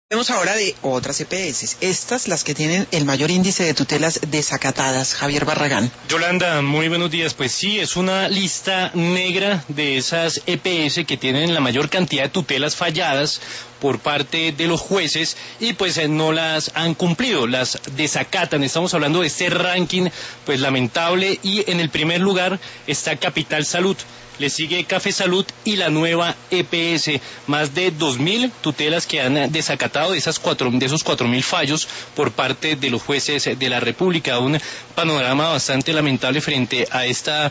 Hablemos ahora de otras EPS, estas las que tienen el mayor índice de tutelas desacatadas. Javier Barragán. Yolanda, muy buenos días. Pues sí, es una lista negra de esas EPS que tienen la mayor cantidad de tutelas falladas por parte de los jueces y pues no las han cumplido, las desacatan. Estamos hablando de este ranking pues lamentable, y en el primer lugar está Capital Salud. Le sigue Café Salud y la nueva EPS, más de 2.000 tutelas que han desacatado de esos 4.000 fallos por parte de los jueces de la República. Un panorama bastante lamentable frente a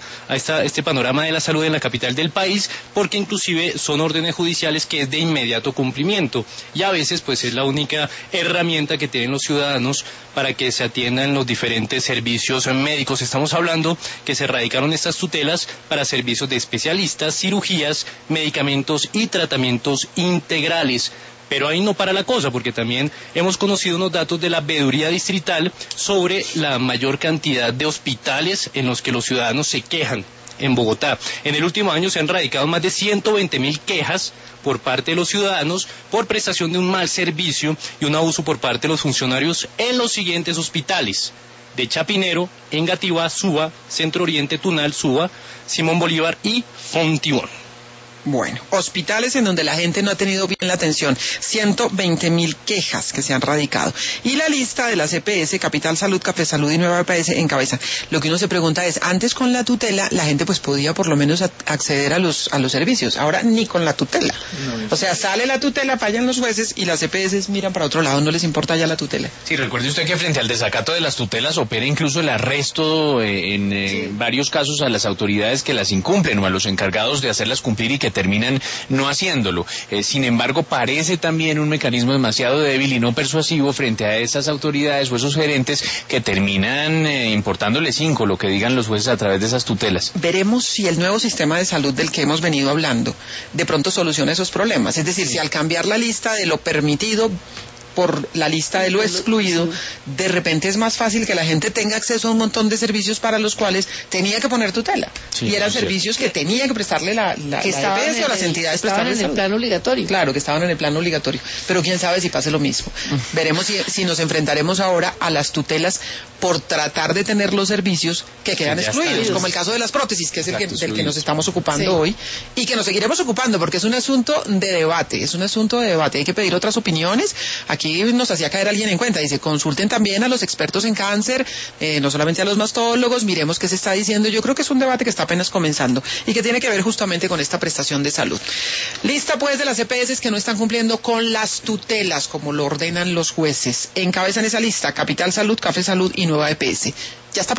este panorama de la salud en la capital del país, porque inclusive son órdenes judiciales que es de inmediato cumplimiento, y a veces pues es la única herramienta que tienen los ciudadanos para que se atiendan los diferentes servicios médicos. Estamos hablando que se erradicaron estas tutelas para servicios de especialistas, cirugías, medicamentos y tratamientos integrales. Pero ahí no para la cosa, porque también hemos conocido unos datos de la Veeduría Distrital sobre la mayor cantidad de hospitales en los que los ciudadanos se quejan en Bogotá. En el último año se han radicado más de 120.000 quejas por parte de los ciudadanos por prestación de un mal servicio y un abuso por parte de los funcionarios en los siguientes hospitales: de Chapinero, Engativá, Suba, Centro Oriente, Tunal, Suba, Simón Bolívar y Fontibón. Bueno, hospitales en donde la gente no ha tenido bien la atención, 120.000 quejas que se han radicado. Y la lista de las EPS, Capital Salud, Café Salud y Nueva EPS encabezan. Lo que uno se pregunta es, antes con la tutela la gente pues podía por lo menos acceder a los servicios, ahora ni con la tutela. O sea, sale la tutela, fallan los jueces y las EPS miran para otro lado, no les importa ya la tutela. Sí, recuerde usted que frente al desacato de las tutelas opera incluso el arresto en varios casos a las autoridades que las incumplen o a los encargados de hacerlas cumplir y que terminan no haciéndolo. Sin embargo, parece también un mecanismo demasiado débil y no persuasivo frente a esas autoridades o esos gerentes que terminan importándole 5 lo que digan los jueces a través de esas tutelas. Veremos si el nuevo sistema de salud del que hemos venido hablando de pronto soluciona esos problemas. Es decir, si al cambiar la lista de lo permitido por la lista de lo excluido, de repente es más fácil que la gente tenga acceso a un montón de servicios para los cuales tenía que poner tutela. Sí, y eran servicios que tenía que prestarle la EPS o las entidades estaban en el plan obligatorio. Claro, que estaban en el plan obligatorio. Pero quién sabe si pase lo mismo. Veremos si nos enfrentaremos ahora a las tutelas por tratar de tener los servicios que quedan excluidos, como el caso de las prótesis, que es del que nos estamos ocupando hoy, y que nos seguiremos ocupando, porque es un asunto de debate, hay que pedir otras opiniones. Aquí nos hacía caer alguien en cuenta, dice, consulten también a los expertos en cáncer, no solamente a los mastólogos, miremos qué se está diciendo. Yo creo que es un debate que está apenas comenzando y que tiene que ver justamente con esta prestación de salud. Lista pues de las EPS que no están cumpliendo con las tutelas como lo ordenan los jueces. Encabezan esa lista Capital Salud, Café Salud y Nueva EPS. Ya está.